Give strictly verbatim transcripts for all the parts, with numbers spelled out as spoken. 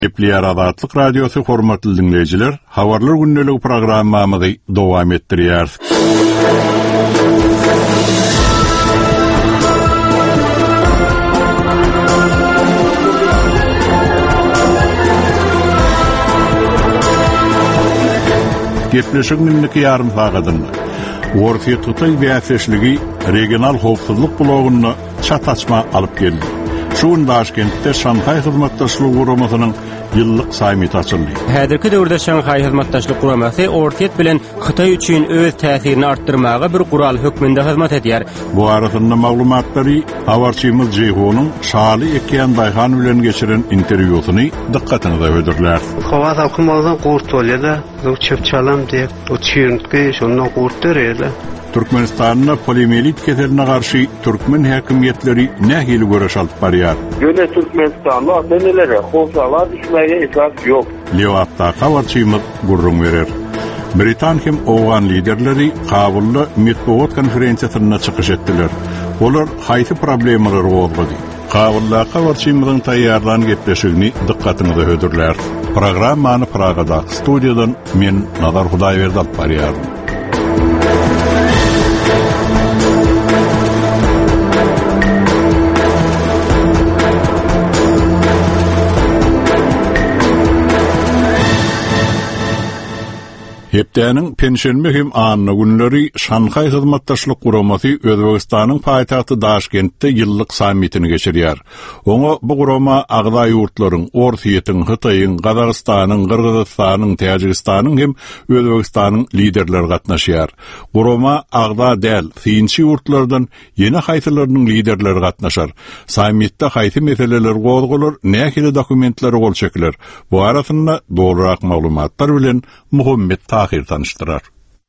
Epliyar Adatlyk Radiosu hormatly dinleyijiler, habarlar günneligi programmamyzy dowam etdirýär. Gepleşik minniki yarım saatdan. Ortaya tutay bäsleşligi regional howpsuzlyk blogyny çat açma alyp geldi. Şuun Daşkentde Şanhay Hyzmatdaşlyk Guramasynyň ýyllyk sammiti açyldy. Häzirki döwürde Şanhay Hyzmatdaşlyk Guramasy ortaýet bilen Hytaý üçin öz täsirini artdyrmaga bir gural hökmünde hyzmat edýär. Bu arasynda maglumatlary habarçymyz Jeyhonyň Şaly Ekýan Daýhan bilen geçiren interwýusyny dikkatinize ödürler. Hava halkymyzdan gurt bolýar, bu çöpçalam diýip, o çyrntky şondan gurt derýär. Türkmenistan'na poliomiyelit keseline karşı Türkmen hakimiyetleri nähili göreş alıp barýar. Ýöne Türkmenistan'da atanelere hoşala düşmäge esas ýok. Lewatda habarçymyz gurrun berer. Britan hem Owgan liderleri Kabulda metbuat konferensiýasyna çykyş etdiler. Olar haýsy problemler gozgady. Kabulda habarçymyzyň taýýarlan gepleşigini dikkatinize ödürler. Programmany Pragada studiýadan men Nazar Hudaýberdi alyp barýar. Hepdäniň penşenme hem anna günleri Şanhay Hyzmatdaşlyk Guramasy Özbegistanyň paýtagty Daşkentde ýyllyk sammitini geçirýär. Oňa bu gurama agda ýurtlaryň, Orsiýetiň, Hytaýyň, Gazagystanyň, Kyrgyzstanyň, Täjikistanyň hem Özbegistanyň liderleri gatnaşýar. Gurama agda däl, synçy ýurtlardan ýene haýsylarynyň liderleri gatnaşar. Sammitde haýsy meseleler gozgular, nähili dokumentleri gol çekiler. Bu arasynda dogrurak maglumatlar bilen Muhammed Tahir tanıştırar.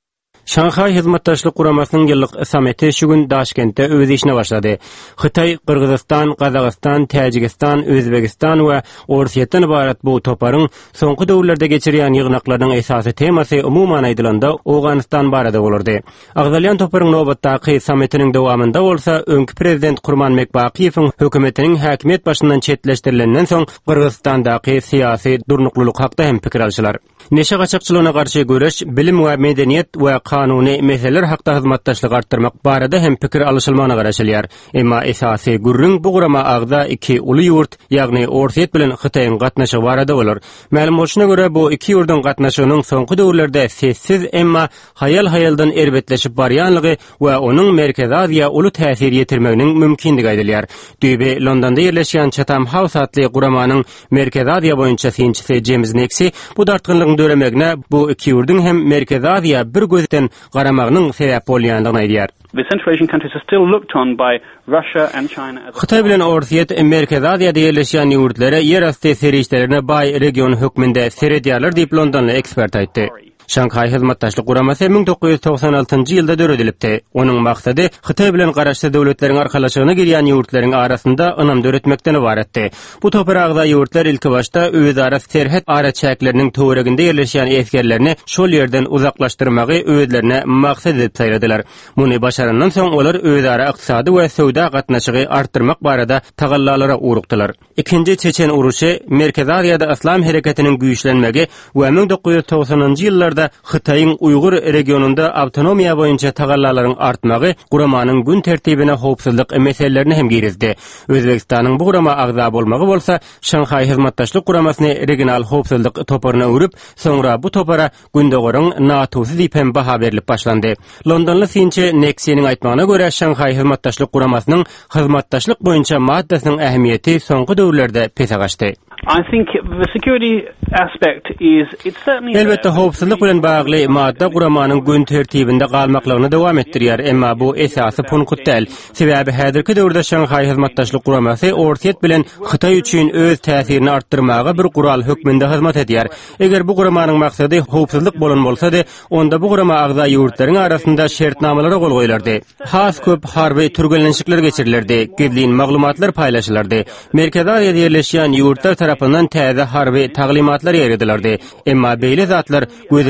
Şanhay Hyzmatdaşlyk Guramasynyň ýyllyk sammiti şu gün Daşkentde öz işine başlady. Hytaý, Kyrgyzstan, Gazagistan, Täjikistan, Özbegistan we Orsiýetden ibaret bu toparyň soňky döwürlerde geçirýän ýygnaklarynyň esasy temasy umumyň aýdylanda Owganistan barada bolardy. Agdalýan toparyň nobatdaky sammitiniň dowamında bolsa, öňkü prezident Kurman Mekbakiýewiň hökümetiniň häkimiýet başyndan çetleşdirilenden soň Kyrgyzstandaky syýasy durnuklylyk hakda hem pikir alşylar. Neşe gaçakçylygyna garşy göreş, bilim we medeniýet we kanuny meseleler hakda hyzmatdaşlyk artdyrmak barada hem pikir alşylmagyna garaşylýar. Emma esasy gurrun bu gurama agda iki uly ýurt, ýagny Orsiýet bilen Hytaýyň gatnaşygy barada bolar. Ma'lum bolşuna göre bu iki ýurdun gatnaşygynyň soňky döwürlerde sessiz emma hayal-hayaldan erbetleşip barýanlygy we onuň Merkezi Aziýa uly täsir ýetirmeginiň mümkinligi aýdylýar. Düýbe Londonda ýerleşýän Chatham House atly guramanyň Merkezi Aziýa boýunça synçysy James Nexi bu dartgynlygyň döremegne bu iki ýurdun hem Merkezi Aziýa bir gözden garamagynyň sebäp bolýandygyny aýdýar. The Central Asian countries are still looked on by Russia and China as Hytaý bilen Orsiýet Merkezi Aziýada ýerleşýän ýurtlary ýerasty serişlerine bay region hökmünde seredýarlar diýip Londonly ekspert aýtdy. Şanhay Hyzmatdaşlyk Guramasy bin dokuz ýüz toksan altyncy ýylda döredilipdi. Onuň maksady Hytaý bilen garaşly döwletleriň arkalaşygyna girýän ýurtlaryň arasynda ynam döretmekden ibaretdi. Bu topragda ýurtlar ilki başda özara serhet araçaklarının töwereginde ýerleşýän eskerlerini şol ýerden uzaklaşdyrmagy özlerine maksat edip saýladylar. Muny başarandan soň olar özara ykdysady we söwda gatnaşygy artdyrmak barada tagallalary urukdylar. Ikinji Çeçen uruşy Merkezi Aziýada islam hereketiniň güýçlenmegi we bin dokuz ýüz toksanynjy ýyllarda Hytaýyň Uýgur regionunda awtonomiýa boýunça tagallalaryň artmagy guramanyň gün tertibine howpsuzlyk meselelerini hem girizdi. Özbegistanyň bu gurama agza bolmagy bolsa, Şanhay Hyzmatdaşlyk Guramasyny regional howpsuzlyk toparyna urip, soňra bu topara gündogaryň natusy diýip hem baha berilip başlandy. Londonly synçy Nexi'niň aýtmagyna görä, Şanhay Hyzmatdaşlyk Guramasynyň hyzmatdaşlyk boýunça maddasynyň ähmiýeti soňky döwürlerde pese gaçdy. I think the security aspect is it's certainly Elbette howpsuzlyk bilen bagly madda guramanyň gün tertibinde galmaklaryny dowam etdirýär, emma bu esasy punkt däl. Sebäbi häzirki döwürde Şanhay Hyzmatdaşlyk Guramasy Orsiýet bilen Hytaý üçin öz täsirini artdyrmaga bir gural hökmünde hyzmat edýär. Eger bu guramanyň maksady howpsuzlyk bolan bolsady, onda bu gurama agda ýurtlaryň arasynda şertnamalary gol goýulardy. Has köp harby türgelenişikler geçirilerdi, gizlin maglumatlar paýlaşylardy. Merkezi Aziýada ýerleşýän ýurtlar tarapyndan täze harby taglimatlar ýeredilerdi. Emma beýle zatlar gözümiz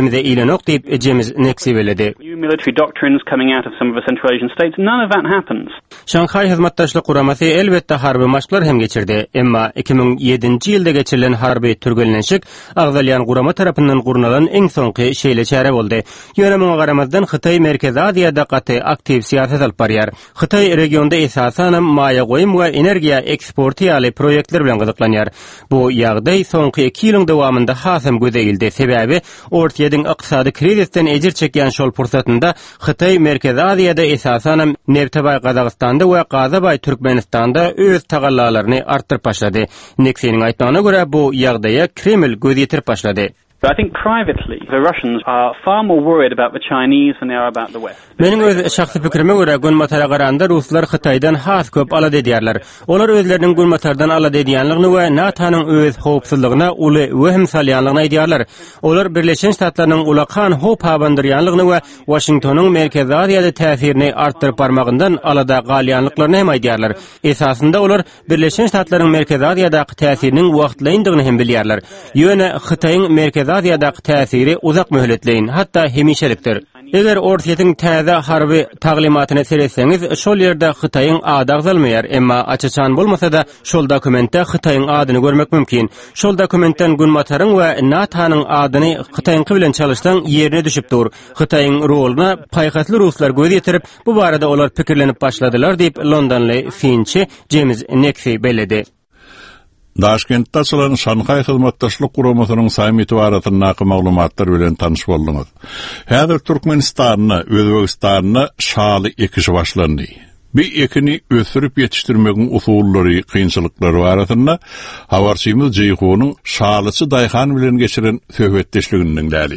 özümize ilenok diýip ejemiz Neksi beledi. New military doctrines coming out of some of the Central Asian states, none of that happens. Şanghai Hyzmatdaşlyk guramasy elbetde harby maşglar hem geçirdi. Emma iki bin yedinji ýylda geçirilen harby türgelenşik Agzalyan gurama tarapyndan gurunalan eň soňky şeýle çäre boldy. Ýönemeňe garamazdan Hytaý Merkezi Aziýada gaty aktiw siýasat alyp barýar. Hytaý regionda esasan maýa goýum we energiýa eksporty ýaly proýektler bilen gyzyklanýar. Bu ýagdaý soňky iki ýylyň dowamynda hasam gözeýildi. Sebäbi ortaýadyň ykdysady krizisten ejir çekýän şol pursatynda Hytaý Merkezi Aziýada esasan Nevtebay Gazagystanda we Gazabay Türkmenistanda öz tagallalaryny artdyryp başlady. Neksiň aýtmagyna görä bu ýagdaýa Kreml göz ýetirip başlady. But I think privately, the Russians are far more worried about the Chinese than they are about the West. Meniň öz şahsy pikirime görä Gunmatara garanda Ruslar Hytaýdan has köp alad edýärler. Olar özleriniň Gunmatardan alad edýänligini we NATO'nyň öz howpsuzlygyna uly wehim salýanlygyny aýdýarlar. Olar Birleşen Ştatlarynyň ulakan howp habandyrýanlygyny we Washingtonyň Merkezi Aziýada täsirini artdyryp barmagyndan alada galýanlyklaryny hem aýdýarlar. Esasynda olar Birleşen Ştatlarynyň Merkezi Aziýadaky täsiriniň wagtlaýyndygyny hem bilýärler. Ýöne Hytaýyň Merkezi Aziýadaky täsiri uzak möhletleýin, hatda hemişelikdir. Eger ortaýatyň täze harby taglimatyny seretseňiz, şol ýerde Hytaýyň ady agzalmaýar, emma açyçan bolmasa da şol dokumentde Hytaýyň adyny görmek mümkin. Şol dokumentden Gunmataryň we NATO'nyň adyny Hytaýyňky bilen çalışsaň ýerine düşüp dur. Hytaýyň roluna paýgatly ruslar göz ýetirip, bu barada olar pikirlenip başladylar diýip Londonly Finçi James Neksi beledi. Daşkentde açılan Şanghai Hyzmatdaşlyk Guramasynyň sammiti baratyny maglumatlar bilen tanyş boldyňyz. Häzir Türkmenistanyny, Özbegistanyny şaly ekişi başlandy. Bir ekini ösürüp yetiştirmegiň usullary, kynçylyklary baratyny habarçymyz Jeyhonyň şalyçy daýhan bilen geçiren söhbetdeşliginiň däli.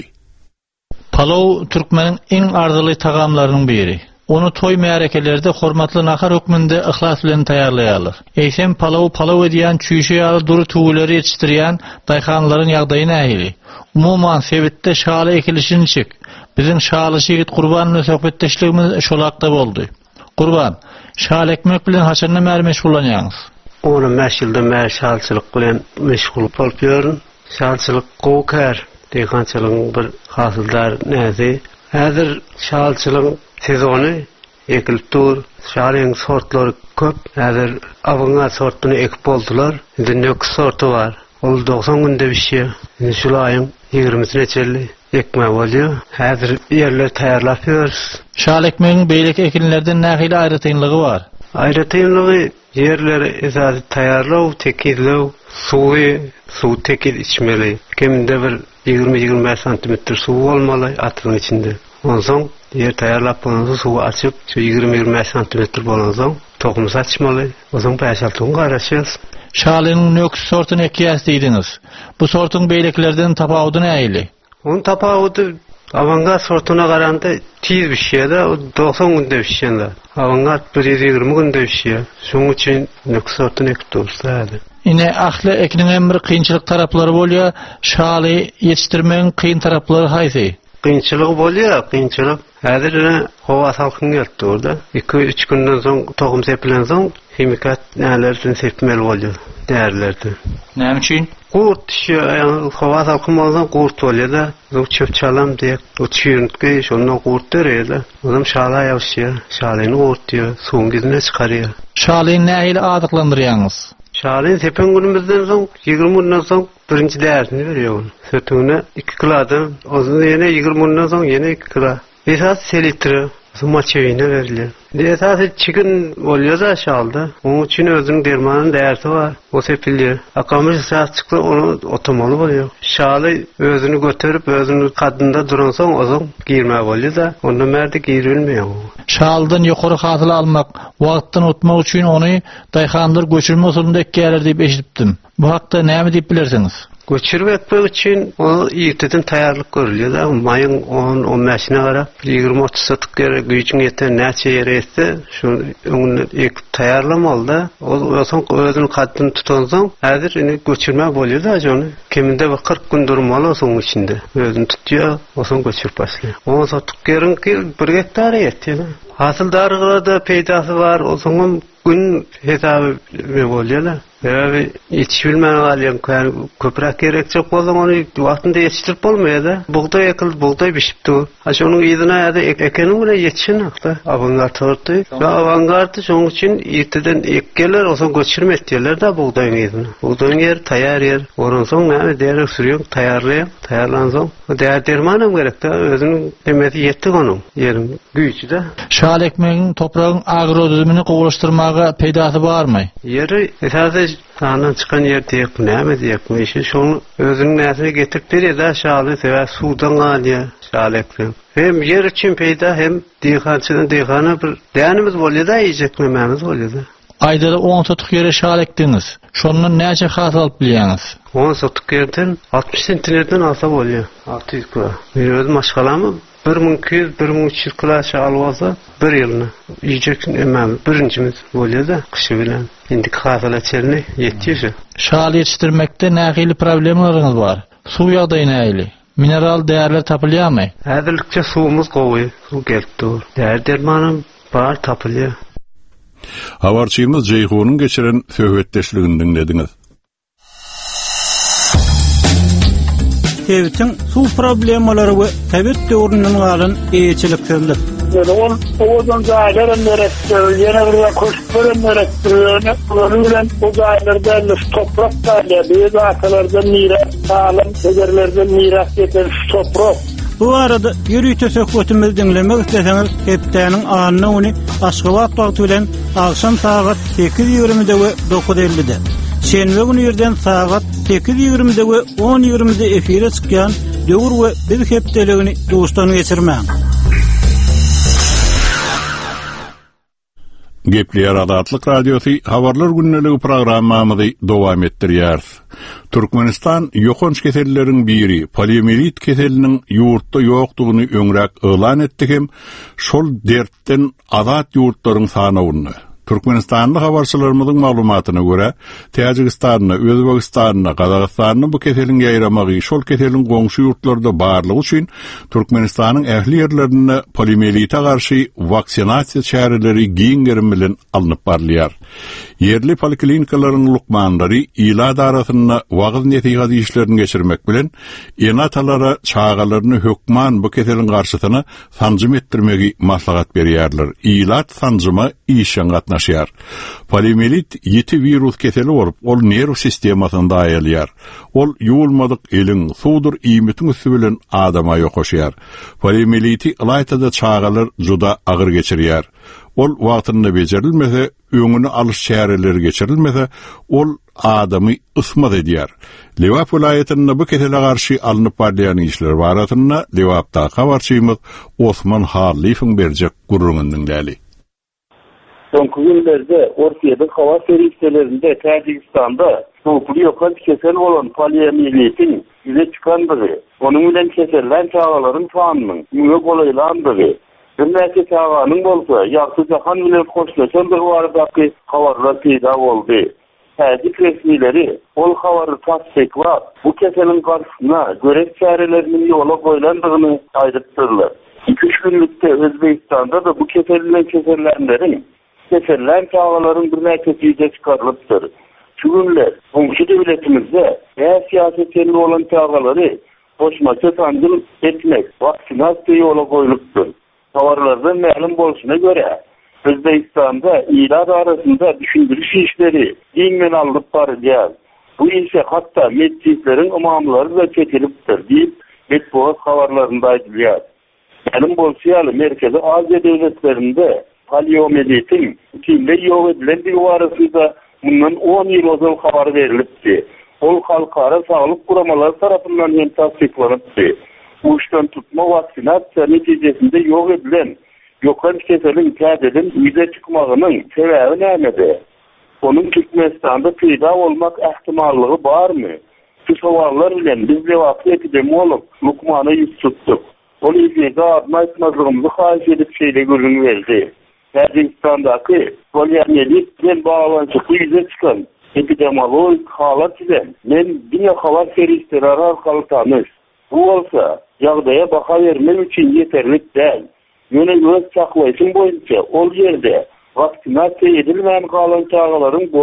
Palaw türkmeniň eň arzuly tagamlarynyň biri. Onu toy märekelerde hormatly nahar hökmünde ihlas bilen taýýarlaýarlar. Eýsem palaw palaw edýän çüýşe ýaly dury tuğuları ýetişdirýän daýhanlaryň ýagdaýyna ähili. Umuman sebitde şaly ekilişini çek. Biziň şaly şeýit Gurbanyň söhbetdeşligimiz şolakda boldy. Gurban, şaly ekmek bilen haçanna märi meşgullanýaňyz? on beş ýylda mä şalçylyk bilen meşgul bolup ýörün. Şalçylyk gowkar deýhançylygyň bir hasıldar näzi. Häzir şalçylygyň sezonu ekilip dur. Şalyň sortlary köp. Häzir awyňa sortuny ekip boldular. Indi nök sortu bar. Ol doksan günde bişýär. Indi şol aýyň ýigrimisi neçeli ekmek bolýar. Häzir ýerler taýýarlap ýörüş. Şaly ekmegiň beýleki ekinlerden nähili aýratynlygy bar? Aýratynlygy ýerleri esasy taýýarlaw, tekizlew, suwy, suw tekiz içmeli. Kimde bir ýigirme ýigirme beş santimetr suw bolmaly atynyň içinde. Onsoň yer taýýarlap bolansoň suwy açyp, ýigirme ýigirme beş santimetr bolansoň tohumy saçmaly. Onsoň paýşaltyň garaşýas. Şalyň nök sortuny ekýäs diýdiňiz. Bu sortuň beýleklerden tapawdy nähili? Onu tapawdy avanga sortuna garanda tiz bişýär, o doksan günde bişýär. Avanga bir yüz ýigirme günde bişýär. Şoň üçin nök sortuny ekip dursaýdy. Ine ahly ekiniň hem bir kynçylyk taraplary bolýar, şaly ýetişdirmegiň kyn taraplary haýsy? Kynçylyk bolýar, kynçylyk. Häzir howa salkyn geldi orada. iki üç günden soň tohum sepilen soň himikat nälerden sepmeli bolýar, därlerdi. Näme üçin? Gurt şu howa salkyn bolsa gurt bolýar da, o çöp çalam diýip, o çýürntki şonu gurt derýär. Olam şala ýaşýar, şalyny gurtýar, suwun gizine çykarýar. Şalyny nähili adyklandyrýaňyz? Şalyny sepen günümizden soň ýigirme günden soň birinji därsini berýär. Sötüne iki kilada, ozun ýene ýigirme günden soň ýene iki kila. Esas selitri, maçeýine berilýär. Esas çikin bolýar da şalda. Onuň üçin özüniň dermanyň därsi bar. O sepilýär. Akamyş saat çyksa onu otomaly bolýar. Şaly özüni göterip özüni kadynda duran soň ozun giyirme bolýar da, onda märde giyirilmeýär. Şaldan ýokary hasyl almak, wagtdan utmak üçin ony daýhanlar göçürme usulunda ekýärler diýip eşitdim. Bu hakda näme diýip bilersiňiz? Göçürüp etmek için o ýetiden taýýarlyk görülýär da, maýyň on on beşine garap ýigirme otuz satyk ýere güýçüň ýeter näçe ýere etse, şu öňüne ek taýýarlamaly da, o soň özüni kadyn tutan soň, häzir ine göçürme bolýar da, jony kiminde bir kırk gün durmaly soň içinde. Özüni tutýar, o soň göçürüp başlaýar. on satyk ýeriň bir hektar ýetýär. Hasıldarygda peýdasy bar, o soň gün hesaby bolýar. Sebebi yetişbilmen alıyorum. Yani köprak gerekecek boldan onu vaktinde yetiştirip bolmuyor da. Buğday ekildi, buğday pişipti o. Haşa onun iyidine ya da ekenin bile yetişin akta. Avangard ordu. Ve avangardı onun için irtiden ekkeler olsa göçürmek diyorlar da buğdayın iyidine. Buğdayın yer, tayar yer. Onun son ne? Değerli sürüyorum, tayarlayayım. Tayarlan son. O değer dermanım gerek de özünün demeti yetti onun. Yerin güyücü de. Şal ekmeğin toprağın agrodizimini kovuşturmağa peydası var mı? Yeri esasında sağdan çıkan yer diyek mi, ne mi diyek mi? İşte şunu özünün nesine getirip bir de şalı sever sudan alıyor şal ekmeğin. Hem yer için peyda hem diyekancının diyekana bir değerimiz oluyor da yiyeceklememiz oluyor da. Ayda da on sotuk yere şal ektiniz. Şonun nece hasıl alıp biliyorsunuz? on sotuk yerden altmış sentinerden alsa oluyor. altı yüz kilo. Bir özüm aşkalamı bir bin iki yüz bir bin üç yüz kilo şal olsa bir yılını yiyeceksin emem. Birincimiz oluyor da kışı bilen. Şimdi hasıla çelini yetiyor. Şal yetiştirmekte nähili problemleriniz var. Su yağdayı nähili? Mineral değerler tapılıyor mu? Hazırlıkça suumuz kovuyor. Su gelip dur. Değer dermanım var tapılıyor. Habarçymyz Jeyhunun geçiren söhbetdeşligini dinlediniz. Tevtin su problemleri we tebet döwründen galan eýçilikler. Ol odan zaýlara merekdir, ýene bir koşpere merekdir. Onu bilen o zaýlarda toprak taýýar, ýa-da miras sağlam, segerlerden miras eden toprak. Bu arada ýürüýte söhbetimizi dinlemek isteseňiz, hepdäniň anyny ony Aşgabat wagty bilen akşam saat sekiz ýigrimide we dokuz ellide. Şenbe günü ýerden saat sekiz ýigrimide we on ýigrimide efire çykýan döwür we bir hepdeligini dostan geçirmäň. Gepler Adatlyk Radiosu habarlar günneligi programmamyzy dowam etdirýär. Türkmenistan ýokunç keselleriň biri poliomiyelit keseliniň ýurtda ýokdugyny öňrek elan etdi hem şol dertten azat ýurtlaryň sanawyny. Türkmenistanly habarçylarymyzyň maglumatyna görä, Täjikistanyň, Özbegistanyň, Gazagystanyň bu keselin ýaýramagy şol keselin goňşy ýurtlarda barlygy üçin Türkmenistanyň ähli ýerlerine poliomielite garşy vaksinasiýa çäreleri giňgerim bilen alınıp barlýar. Yerli poliklinikalaryň lukmanlary ýyla darasyna wagyz netigat işlerini geçirmek bilen enatalara çağalaryny hökman bu keselin garşysyna sanjym etdirmegi maslahat berýärler. Ýylat sanjyma işen gatnaşýar. Poliomiyelit ýeti virus keseli bolup, ol nerw sistemasyna aýalýar. Ol ýuwulmadyk eliň, suwdur iýmitiň üstü bilen adama ýokaşýar. Poliomiyeliti ýaýtada çağalar juda agyr geçirýär. Ol wagtynda bejerilmese, öňüni alyş çäreleri geçirilmese, ol adamy ysmat edýär. Lewap vilayatyna bu kesele garşy alınıp barýan işler baratyna Lewapda habarçymyz Osman Halifiň berjek gurrundan däli. Son günlerde Ortaýada hawa feriştelerinde Täjikistanda soňky ýokan kesel bolan poliomiyelitin ýüze çykandygy, onuň bilen kesellen çağalaryň sanynyň müňe golaýlandygy, bir näçe çağanyň bolsa, ýagty jahan bilen koşlaşan bir wardaky habarlar peýda boldy. Täjik resmileri ol habary tasdiklap, bu keselin garşysyna görek çärelerini ýola goýlandygyny aýdypdyrlar. iki üç günlükde Özbekistanda da bu keselinden kesellenlerin kesellen çağalaryň bir näçesi ýüze çykarylypdyr. Şu günler goňşy döwletimizde ýa siýasetçiler bolan çağalary boşmaça sanjym etmek, vaksinasiýa ýola goýulypdyr. Habarlardan ma'lum bolşuna göre Özbekistanda ýylar arasynda düşündiriş işleri giňmen alyp barýar. Bu işe hatda medisleriniň imamlary da çekilipdir diýip Metbuat habarlarynda aýdylýar. Ma'lum bolşýaly Merkezi Aziýa döwletlerinde poliomiyelitin kimde ýok edilen bir warasynda bundan on ýyl ozal habar berilipdi. Ol halkara saglyk guramalary tarapyndan hem tasdiklanypdy. Uçtan tutma vaksinasiýa netijesinde ýok edilen ýokan keselin kädedin ýüze çykmagynyň sebebi näme? Onuň Türkmenistanda peýda bolmak ähtimallygy barmy? Şu sowallar bilen biz Lewap epidemiolog Lukmana ýüz tutdyk. Ol ýüzde aýtmazlygymy haýyş edip şeýle görüň berdi. Täjikistandaky poliomiyelit bilen baglanşykly ýüze çykan epidemiologik halat bilen men diňe habar ferişleri arkaly tanış. Bu olsa, ýagdaýa baha bermek üçin ýeterlik däl. Ýöne öz saklaýyşyň boýunça ol ýerde vaksinasiýa edilmän galan çağalaryň bolup,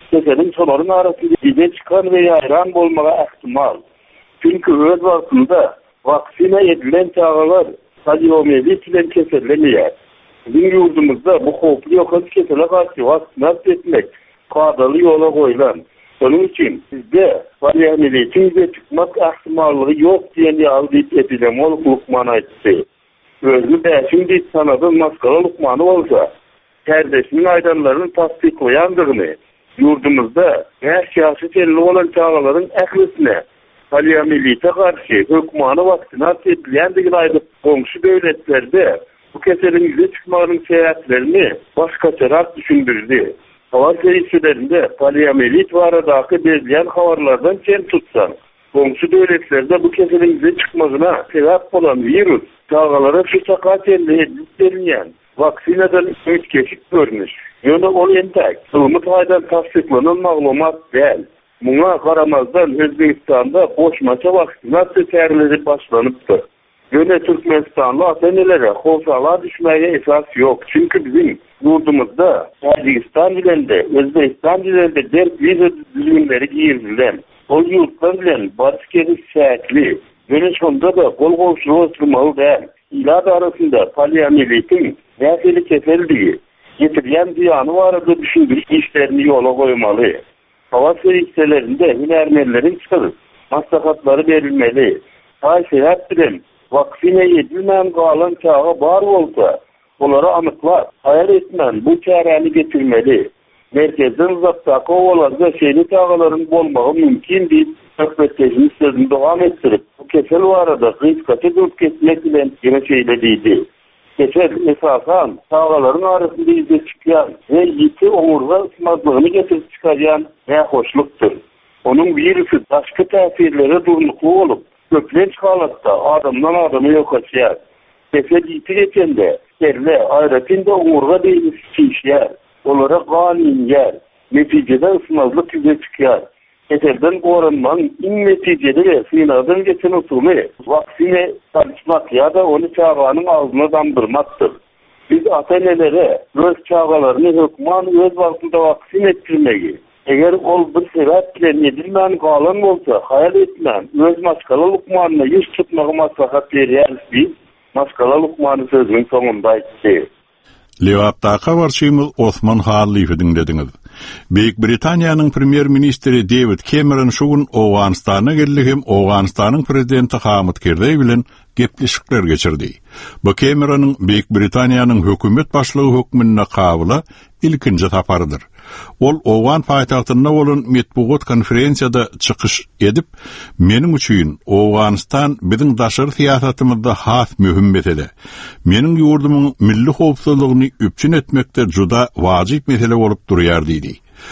keselin şoların arasında bize çıkan ve yayran bolmaga ihtimal. Çünkü öz vaktinde vaksine edilen çağalar poliomiyelit bilen kesellenýär. Bizim yurdumuzda bu hoplu yokan kesele karşı vaksinat etmek kadalı yola koyulan. Onun için bizde poliomiyetin bize çıkmak ihtimallığı yok diyen yağlayıp epidemiolog Lukman aytdı. Özü beşin deyip sanadın maskara Lukmanı olsa, kardeşinin aydanlarını tasdiklayandıgını, yurdumuzda her siyaset elli olan çağaların ehlisine, poliomielite karşı hükmanı vaksinat edilendigini aydıp komşu devletlerde bu keselin bize çıkmanın seyahatlerini başkaçarak düşündürdü. Havar seyircilerinde poliomiyelit ve aradaki bezleyen havarlardan çen tutsan, komşu devletlerde bu keselin bize çıkmasına sebep olan virüs, çağalara şu sakat elde edilip verilyen, vaksineden ötkeşik görünüş. Yönü ol entek, sılmıt haydan tasdiklanan maglumat değil. Buna karamazdan Özbekistan'da boşmaça vaksinasyon terleri başlanıptı. Yöne Türkmenistanlı atanelere, hoşalar düşmeye esas yok. Çünkü bizim yurdumuzda Tacikistan dilinde, Özbekistan dilinde dert vize düzgünleri giyirdilen, ol yurttan bilen barış geliş şehitli, yöne sonunda da kol komşuluğu oturmalı değil. İlad arasında poliomielitin nefeli keseldiği, getirilen ziyanı varada düşündürüş işlerini yola koymalı. Hava seyircilerinde hünermenlerin çıkarıp maslahatları verilmeli. Hay seyahat bilen vaksine edilmeyen kalan çağa bar olsa onları anıklar, hayal etmen bu çareni getirmeli. Merkezden uzaktaki ovalarda şeyli çağaların bolmağı mümkün deyip rökbetleşmiş sözünü devam ettirip bu kesel o arada kıyıskatı dört kesmek ile yine şeylediydi. Kesel esasen çağaların arasında izle çıkayan ve yiti omurga ısmazlığını getirip çıkayan ne hoşluktur. Onun virüsü başka tesirlere durnuklu olup köklenç halatta adamdan adamı yok açıyar. Kesel yiti geçende kerle ayretinde omurga değiliz çişyer. Onlara ganin yer. Neticede ısmazlık yüze çıkar. Keselden koranmanın in neticede ve sınavdan geçen usulü vaksine çalışmak ya da onu çağağının ağzına damdırmaktır. Biz atanelere öz çağalarını hükman öz vaktinde vaksin ettirmeyi, eğer ol bir sebep bile edilmeyen kalan olsa hayal etmeyen öz maskala lukmanına yüz tutmağı maslahat veririz biz. Maskala lukmanı sözünün sonunda etti. Lewattaka barşymyz Osman Halif'i dinlediniz. Büyük Britaniýanyň premier ministri David Cameron şugun Owganistana geldi hem Owganistanyň prezidenti Hamid Karzai bilen gepleşikler geçirdi. Bu Cameron'ın Büyük Britaniýanyň hökümet başlygy hökmüne kabyla ilkinji safarydyr. Ol Owgan paýtagtynda bolan metbuat konferensiýada çykyş edip, "Meniň üçin Owganistan biziň daşary siýasatymyzda has mühim mesele. Meniň ýurdumyň milli howpsuzlygyny üpçün etmekde juda wajyp mesele bolup durýar" diýdi.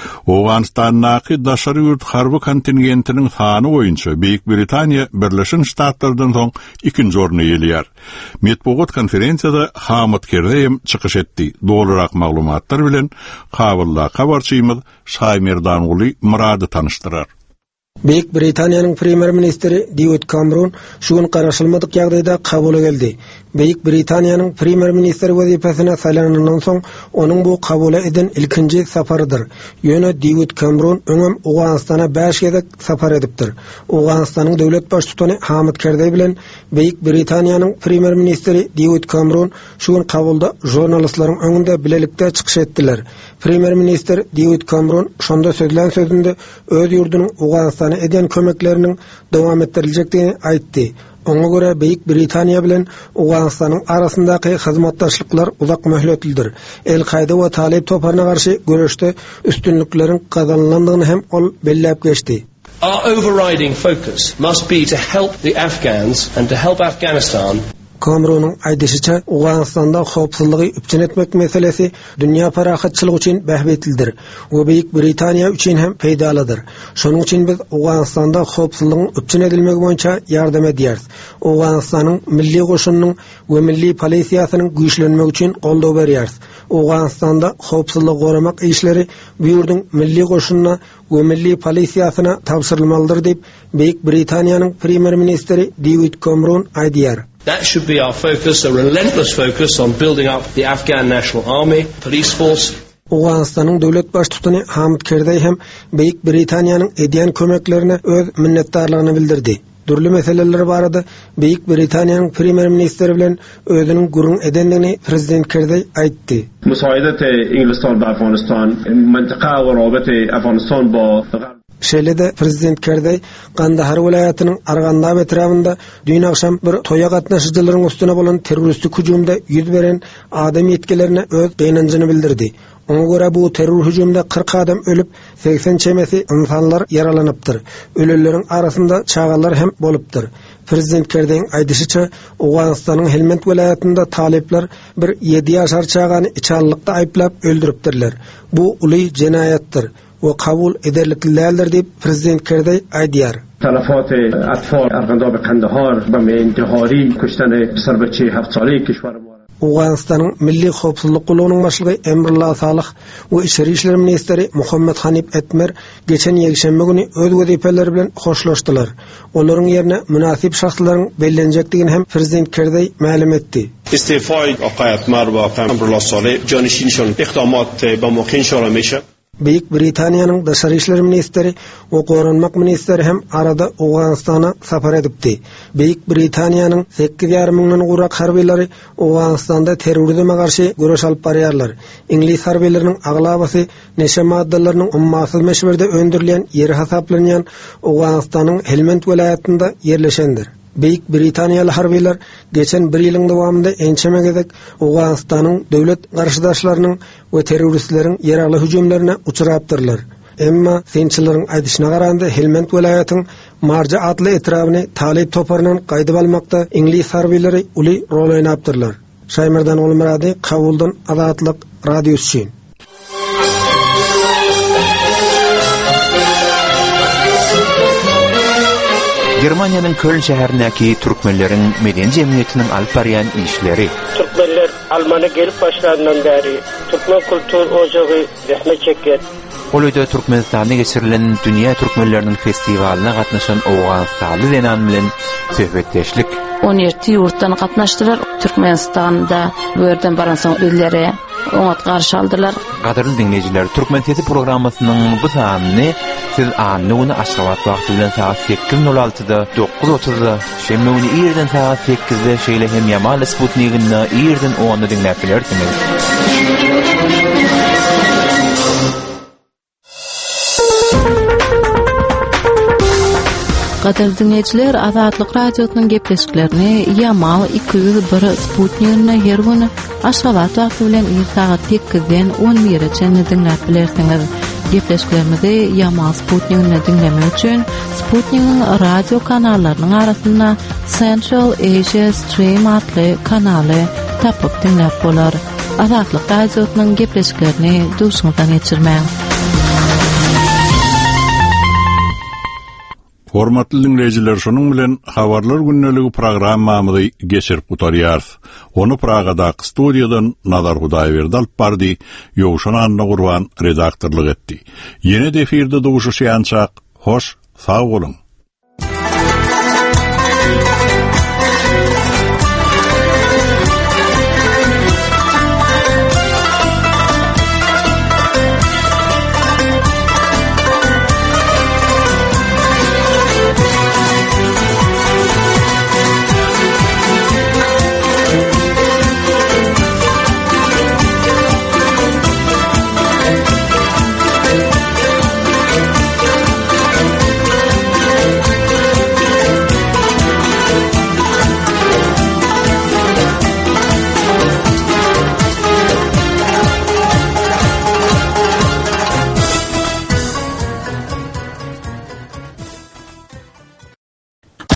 Owganistanyň daşary ýurt harby kontingentiniň sany boýunça Büyük Britaniýa Birleşik Ştatlardan soň ikinji orny ýelýär. Metbuat konferensiýada Hamid Karzai çykyş etdi. Dolarak maglumatlar bilen kabylla habarçymyz Şaýmyrdan Guly Murady tanışdyrar. Büyük Britaniýanyň premier ministri David Cameron şugun garaşylmadyk ýagdaýda kabul geldi. Büyük Britaniýanyň premier ministri wezipesine saýlanandan soň onuň bu kabul eden ilkinji safarydyr. Ýöne David Cameron öňem Owganistana beş gezek safar edipdir. Owganistanyň döwlet başçysy Hamid Karzai bilen Büyük Britaniýanyň premier ministri David Cameron şugun kabulda jurnalistlaryň öňünde bilelikde çykyş etdiler. Premier minister David Cameron şonda sözlen sözünde öz ýurdunyň Owganistana eden kömekleriniň dowam ettiriljekdigini aýtdy. Oňa görä Büyük Britaniýa bilen Owganistanyň arasyndaky hyzmatdaşlyklar uzak möhletlidir. El-Qaida we Talib toparyna garşy görüşde üstünlikleriň gazanlandygyny hem ol belläp geçdi. Our overriding focus must be to help the Afghans and to help Afghanistan. Cameron'un aýdyşyça Owganistanda howpsuzlygy üpçün etmek meselesi dünýä parahatçylygy üçin bähbetlidir we Büyük Britaniýa üçin hem peýdalydyr. Şonuň üçin biz Owganistanda howpsuzlygyň üpçün edilmegi boýunça ýardam edýäris. Owganistanyň milli goşunynyň we milli polisiýasynyň güýçlenmegi üçin goldaw berýäris. Owganistanda howpsuzlygy goramak işleri bu ýurdun milli goşunyna we milli polisiýasyna tapşyrylmalydyr diýip Büyük Britaniýanyň premier ministri David Cameron aýdýar. That should be our focus, a relentless focus on building up the Afghan National Army, police force. Awganistanyň döwlet başlygyny Hamid Karzai hem Beýik Britaniýanyň edýän kömeklerine öz minnetdarlygyny bildirdi. Durly meseleler barada Beýik Britaniýanyň premier ministri bilen özüniň gurun edendigini prezident Karzai aýtdy. Musaidati Inglistan ba Afganistan, mintaqa we rabati Afganistan ba Şeýle-de prezident Karzai Gandahar welaýatynyň Argandab etrafynda dün akşam bir toýa gatnaşyjylaryň üstüne bolan terroristik hüjümde ýüz beren adam ýetkilerine öz gynanjyny bildirdi. Ona göre bu terör hüjümde kırk adam ölüp seksen çemesi insanlar yaralanypdyr. Ölüleriň arasynda çagalar hem bolupdyr. Prezident Karzaiň aýdysynça Awganistanyň Helmand welaýatynda talepler bir ýedi ýaşar çagany içalykda aýplap öldüripdirler. Bu uly jenaýatdyr we kabul ederlik däldir diýip prezident Karzai aýdýar. Talafat atfal Argandab Kandahar ba intihari kuştany serbatçy heft saly kişwary Awganistanyň Milli Howpsuzlyk Gulunyň başlygy Emrullah Salyh we Içeri işler ministri Muhammed Hanip Etmer geçen ýekşembe güni öz wezipeleri bilen hoşlaşdylar. Olaryň ýerine münasip şahslaryň bellenjekdigini hem prezident Karzai ma'lum etdi. Istifade aqayat marwa Emrullah Salyh janişinşon iqdamat ba muqin şolameşe Beýik Britaniýanyň daşary işler ministri we Goranmak ministri hem arada Awganistana sapar edipdi. Beýik Britaniýanyň sekiz ýarrym mingden gurak harbiýleri Awganistanda terrorizme garşy göreş alyp barýarlar. İnglis harbiýleriniň aglabasy neşe maddalarynyň ummasyz meşberde öndürilen ýeri hasaplanýan Awganistanyň Helmand welaýatynda ýerleşendir. Beýik Britaniýaly harbiýler geçen bir ýylyň dowamında ençeme gezek Awganistanyň döwlet garşydaşlarynyň we terroristleriň ýeragly hüjümlerine uçurapdyrlar. Emma sençilerin aýdyşyna garanda Helmand welaýatynyň Marja adly etrawyny talip toparынан gaýdyp almakda İnglis harbiýleri uly rol oýnapdyrlar. Şaýmyrdan Olmurady, Kabuldan Azatlyk radiosu üçin. Germaniýanyň Köln şäherindäki türkmenleriň meden jemgyýetiniň alyp barýan işleri. Türkmenler Almanya gelip başlandan beri Türkmen kultur ojagy resme çekýär. Ol öýde Türkmenistanda geçirilen Dünýä Türkmenleriniň festiwalyna gatnaşan Awganistanyň lenan bilen söhbetdeşlik. on ýeti ýurtdan gatnaşdylar. Türkmenistanda bu ýerden baran soň öýlere oňat garşy aldylar. Gaderli dinleyijiler, Türkmen Sesi programmasynyň bu sanyny siz anlygyny Aşgabat wagty bilen saat sekiz nol altıda dokuz otuzda şemme güni ýerden saat sekizde şeýle hem Yamal Sputnik'inde ýerden onda dinläp bilersiňiz. Gaderli dinleyijiler, Azatlyk radiosynyň gepleşiklerini Yamal iki yüz bir Sputnik'inde her güni Aşgabat wagty bilen saat sekizden on birgacha dinläp bilersiňiz. Gepleşiklerimizi Yamal Sputnik'inde dinlemek üçin Sputnik'in radio kanallarynyň arasynda Central Asia Stream adly kanaly tapyp dinläp bolar. Azatlyk radiosynyň gepleşiklerini duşmadan geçirmäň. Hormatly dinleyijiler, şonuň bilen habarlar günneligi programmamyzy geçirip gutarýar. Onu Pragada studiýadan Nazar Hudaýberdi alyp bardy, ýogşan Anna Gurban redaktorlyk etdi. Ýene de efirde duşuşýançak, hoş, sag bolun.